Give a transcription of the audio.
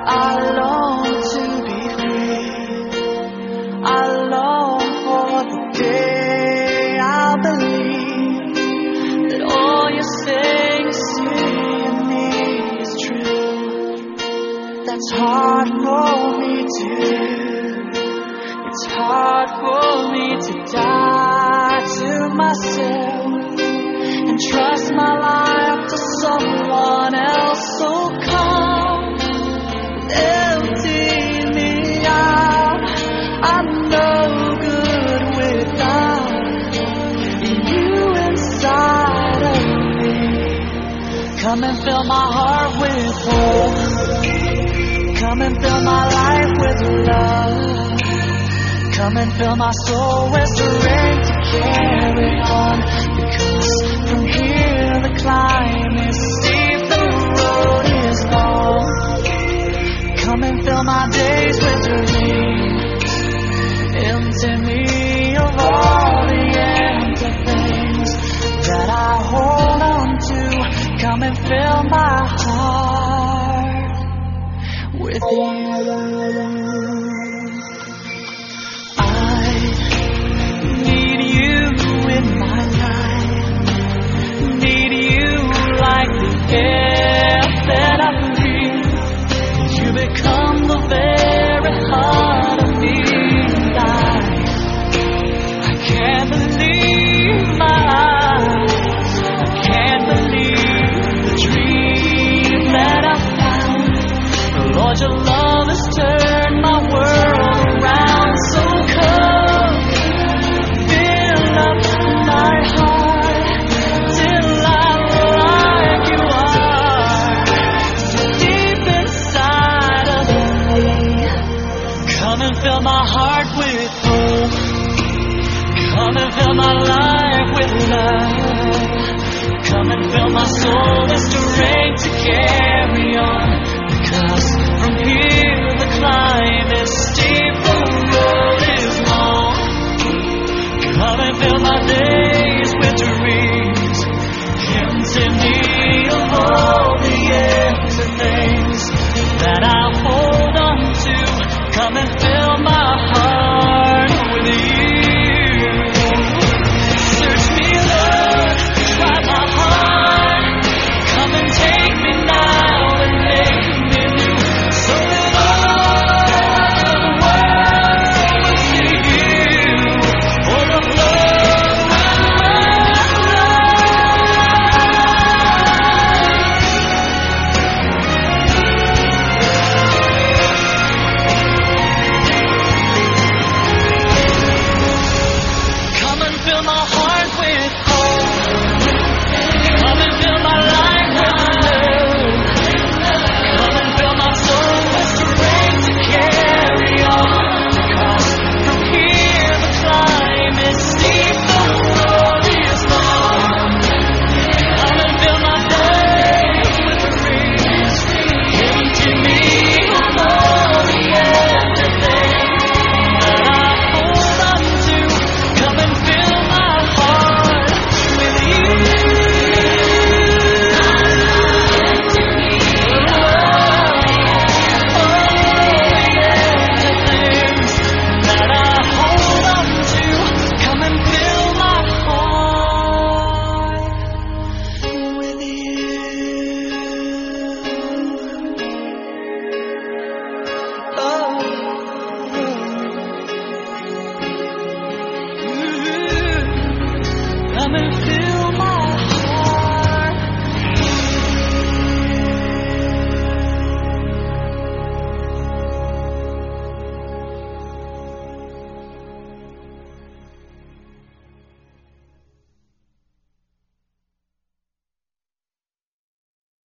I long to be free. I long for the day I'll believe that all you're saying to me is true. That's hard for me to do. It's hard for me to die to myself and trust my life to someone else. So come, empty me out. I'm no good without you inside of me. Come and fill my heart with hope. Come and fill my life with love. Come and fill my soul with strength to carry on. Because from here the climb is steep, the road is long. Come and fill my days with dreams. Empty me of all the empty things that I hold on to. Come and fill my heart with you. Your love has turned my world around. So come, fill up my heart till I'm like you are, so deep inside of me. Come and fill my heart with hope. Come and fill my life with love. Come and fill my soul with strength to carry on. Because from here the climb is steep, the road is long. Come and fill my days with dreams. Empty me of all the empty things that I hold on to. Come and fill my heart with you. Search me, Lord, try my heart. Come and take me now and make me new. So that all the world will see you. For the blood of my come and fill my heart with hope. Come and fill my life with love. Come and fill my soul with strength to carry on. Because from here the climb is steep, the road is long. Come and fill my days with dreams. Empty me of all the empty things that I hold on to. Come and fill my heart with you. Come and